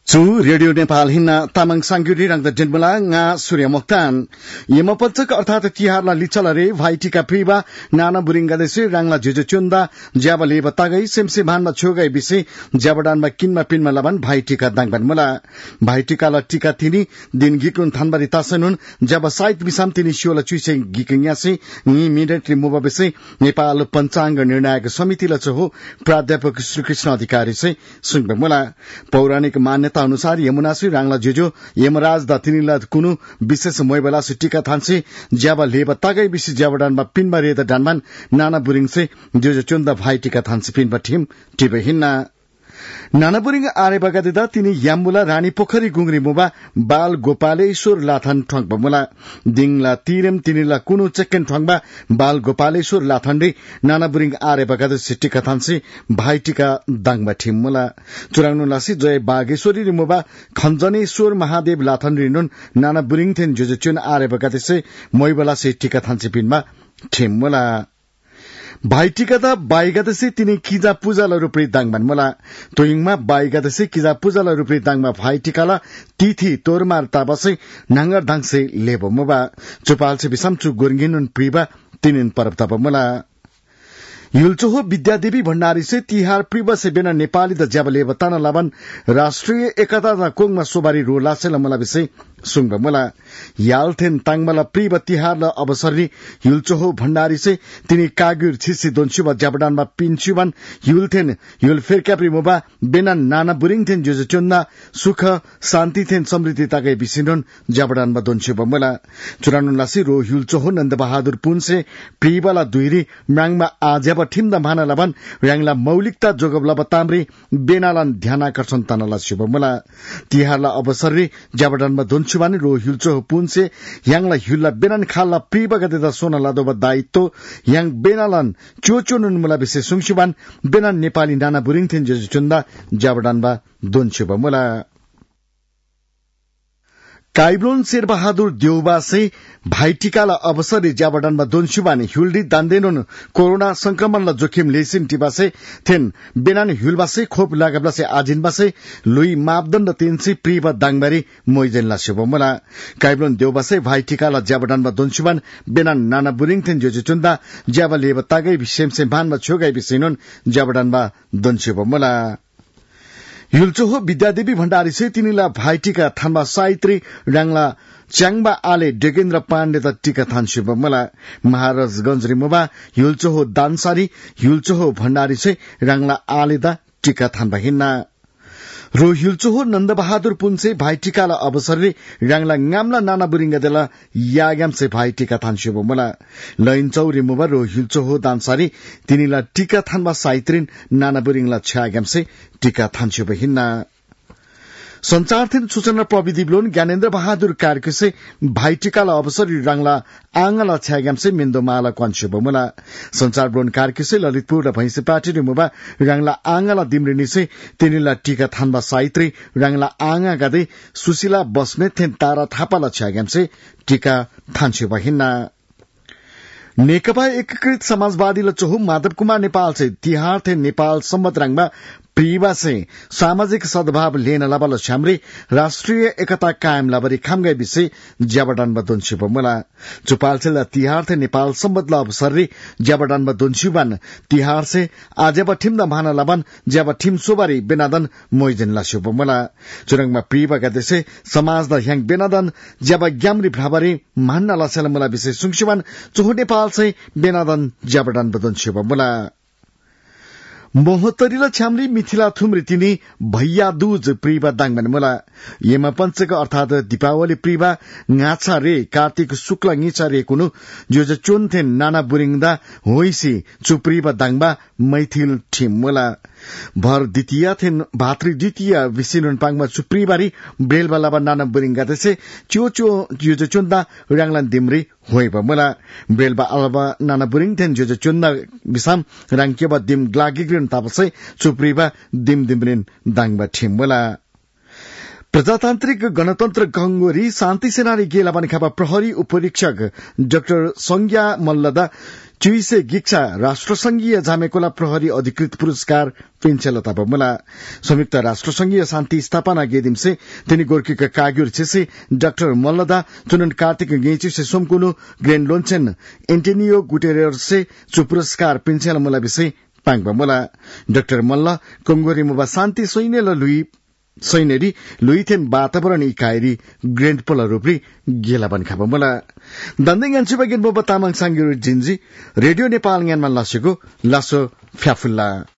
Chu Radio Nepal hinna tamang sanggyuri rang da jenmala nga Surya Mokhtan yema panchak अर्थात तिहारला लिचलरे भाइटिका प्रिबा नाना बुरिंगा देसे रांगला जेजेचुन्दा ज्याबले बतागै सेमसे भानमा छोगै बिसे ज्याबडानमा किनमा पिनमा लबन भाइटिका दाङबन मला भाइटिकाला टिका थिनी दिन गिकुन थानबारी तासनुन ज्याब साइट बिसाम तिनी शिवला चुइसे गिकन्यासे नि इमिडिएटली मुबा बेसे नेपाल पञ्चाङ्ग निर्णायक समितिला चहो प्राध्यापक श्रीकृष्ण अधिकारी से सुंगबे मला पौराणिक मान्यता अनुसार यमुनाश्री रांगला जेजो यमराज दा तिनीला कुनु विशेष मोयबला सिटिका थान्से ज्याबा लेबा तागै बिसी ज्याबडानमा पिनमा रेदा डानमान नाना बुरिङसे जेजो चुन्दा भाइटिका थान्से पिनमा टिम टिबे हिन्ना नाना बुरिङ आरे बगादेदा तिनी याम्बुला रानी पोखरी गुंग्री मुबा बाल गोपालेश्वर लाथन ठंगबा मुला दिङला तिरेम तिनीला कुनु चेकेन ठंगबा बाल गोपालेश्वर लाथनले नाना बुरिङ आरे बगादे सिटिका थान्से भाइटिका दाङबा ठिम मुला चुराङनु लासी जय बागेश्वरी रिमुबा खञ्जनेश्वर महादेव लाथन रिनुन नाना बुरिङ थेन जुजुचुन आरे बगादे से मोइबला सिटिका थान्से पिनमा ठिम मुला भाइटिका त बाइगादसे तिनी किजा पूजाला रुपरी दाङमान मला तोइङमा बाइगादसे किजा पूजाला रुपरी दाङमा भाइटिकाला तिथि तोरमार ताबसे नांगर दाङसे लेबो मुबा चुपालसे बिसामचु गुरगिनुन प्रिबा तिनिन परब ताब मला युलचोहो विद्यादेवी भण्डारी से तिहार प्रिबा से बेना नेपाली द ज्याबले बताना लाबन राष्ट्रिय एकता द कोङमा सोबारी रो लासेला मला बिसे सुंग मला यालथेन ताङमला प्रिबा तिहार ल अवसरनी युलचोहो भण्डारी से तिनी कागुर छिसी दोन्सुबा ज्याबडानमा पिन्चुबन युलथेन युल फेरक्याप्री मोबा बेना नाना बुरिङथेन जुजुचुन्ना सुख शान्ति थेन समृद्धि तागै बिसिनुन ज्याबडानमा दोन्सुबा मला चुरानुन लासी रो युलचोहो नन्दबहादुर पुनसे प्रिबाला दुइरी म्याङमा आज्या ठिम्दा भाना लबन यांगला मौलिकता जोगबला बताम्री बेनालन ध्यान आकर्षण तनला शुभ मला तिहारला अवसररी ज्याबडानमा दोन्सुबानी रो हिलचो पुनसे यांगला हिल्ला बेनान खालला प्रिबा गदेदा सोना लादोबा दायित्व yang benalan cucunun mula bise sungsuban benan Nepali नाना बुरिङथेन जेजुचुन्दा ज्याबडानबा दोन्सुबा मला काइब्लोन शेरबहादुर देउबा से भाइटिकाला अवसरी ज्याबडानमा दोन्सुबानी हुल्डी दान्देनुन कोरोना संक्रमणला जोखिम लेसिन टिबासे थेन बेनान हुलबासे खोप लागबलासे आजिनबासे लुई मापदण्ड तिनसी प्रिबा दाङबारी मोइजेनला शुभमला काइब्लोन देउबासे भाइटिकाला ज्याबडानमा दोन्सुबान बेनान नाना बुरिङथेन जेजुचुन्दा ज्याबा लेबा तागै बिसेमसे भानमा छोगै बिसिनुन ज्याबडानमा दोन्सुबमला युलचोहो विद्यादेवी भण्डारी से तिनीला भाइटिका थानमा साइत्री राङला च्याङबा आले डेगेन्द्र पाण्डे त टिका थान्सुब मला महाराजगंज रिमुबा युलचोहो दानसारी युलचोहो भण्डारी से राङला आले दा टिका थानबा हिन्ना रो युलचोहो नन्दबहादुर पुनसे भाइटिकाला अवसरले राङला ngaमला नाना बुरिङगदेला याग्यामसे भाइटिका थान्सुब मला लैनचौ रिमुबा रो युलचोहो दानसारी तिनीला टिका थानमा साइत्रिन नाना बुरिङला छ्याग्यामसे टिका थान्सुब हिन्ना संचार थेन सूचना प्रविधि ब्लोन ज्ञानेन्द्र बहादुर कार्कसे भाइटिकाला अवसरी राङला आंगला छ्याग्यामसे मिन्दो माला क्वान्सुब मला संचार ब्लोन कार्कसे ललितपुर र भैंसे पार्टी रिमुबा राङला आंगला दिमरिनीसे तिनीला टिका थानबा साइत्री राङला आंगा गदे सुशीला बस्नेत थेन तारा थापाला छ्याग्यामसे टिका थान्सुब हिन्ना नेकपा एकीकृत समाजवादी लचोहु माधव कुमार नेपाल से तिहार थे नेपाल सम्मत रंगमा प्रिबा से सामाजिक सद्भाव लेन लबल छाम्रे राष्ट्रिय एकता कायम लबरी खामगै बिसे ज्याबडान बदोन्सुब मला चुपाल से तिहार थे नेपाल सम्मत ल अवसररी ज्याबडान बदोन्सुबन तिहार से आजेब ठिम भाना लबन ज्याब ठिम सोबारी बेनादन मोइजन लासुब मला चुरंगमा प्रिबा गदेसे समाज द ह्याङ बेनादन ज्याब ग्यामरी भ्राबरी मान्ना लासेल मला बिसे सुङसुबन चोहो नेपाल से बेनादन ज्याबडान बदोन्सुब मला मोहतरीला छाम्री मिथिला थुम्री तिनी भैया दूज प्रिबा दाङबन मला येमा पञ्चक अर्थात दीपावली प्रिबा ngacha रे कार्तिक शुक्ल ngीचा रे कुनु जो चोन्थे नाना बुरिङदा होइसी चुप्रिबा दाङबा मैथिल ठिम मला भर द्वितीय थेन भातृ द्वितीय विसिनुन पाङमा चुप्रिबारी ब्रेलबालाबा नाना बुरिङगा देसे चोचो जो चोन्दा राङलान दिमरी होइबा मला ब्रेलबा अलबा नाना बुरिङ थेन जो चोन्दा बिसाम राङकेबा दिम ग्लागिग्रिन तापसे चुप्रिबा दिम दिमरिन दाङबा ठिम मला प्रजातान्त्रिक गणतन्त्र गंगोरी शान्ति सेनानी गेला बनिखापा प्रहरी उपरीक्षक डाक्टर संज्ञा मल्लदा चुइसे गिक्सा राष्ट्रसंघीय झामेकोला प्रहरी अधिकृत पुरस्कार पिन्छेलता बमला संयुक्त राष्ट्रसंघीय शान्ति स्थापना गेदिमसे तिनी गोर्कीका काग्युर छेसे डाक्टर मल्लदा चुनन कार्तिक गेचिसे सोमकुनु ग्रेन लोन्चेन एन्टोनियो गुटेरेसे चु पुरस्कार पिन्छेल मुला विषय पाङ बमला डाक्टर मल्ल कंगोरी मुबा शान्ति सैनेरी लुइथेन वातावरण इकाइरी ग्रेन्ड पोला रूपरी गेला बनिखापा मला दन्दिङ अन्सुबा गेन बोबा तामाङ सांगिरु जिन्जी रेडियो नेपाल ज्ञानमा लासेको लासो फ्याफुल्ला